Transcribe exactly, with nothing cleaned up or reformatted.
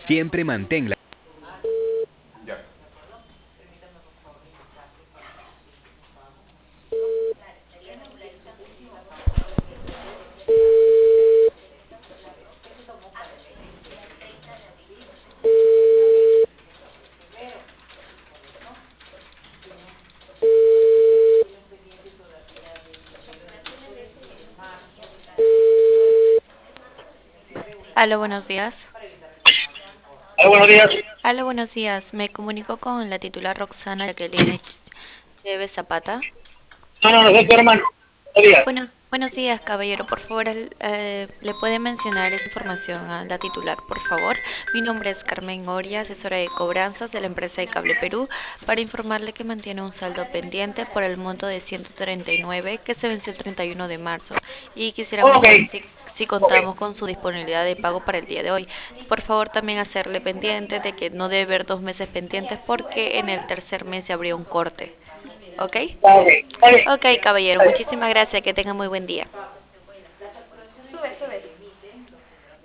Siempre manténla. Ya. Aló, buenos días. Hola, buenos días. Aló, buenos días. Me comunico con la titular Roxana Jacqueline Chévez Zapata. No, no, no soy tu hermano. Buenos días. Bueno, buenos días, caballero. Por favor, al- eh, ¿le puede mencionar esa información a la titular, por favor? Mi nombre es Carmen Oria, asesora de cobranzas de la empresa de Cable Perú, para informarle que mantiene un saldo pendiente por el monto de ciento treinta y nueve que se venció el treinta y uno de marzo y quisiéramos Ok, ver si, si ok. contamos con su disponibilidad de pago para el día de hoy. Por favor, también hacerle pendiente de que no debe haber dos meses pendientes porque en el tercer mes se abrió un corte. ¿Ok? Está ok. Está bien. Ok, caballero, Está bien. muchísimas gracias. Que tenga muy buen día.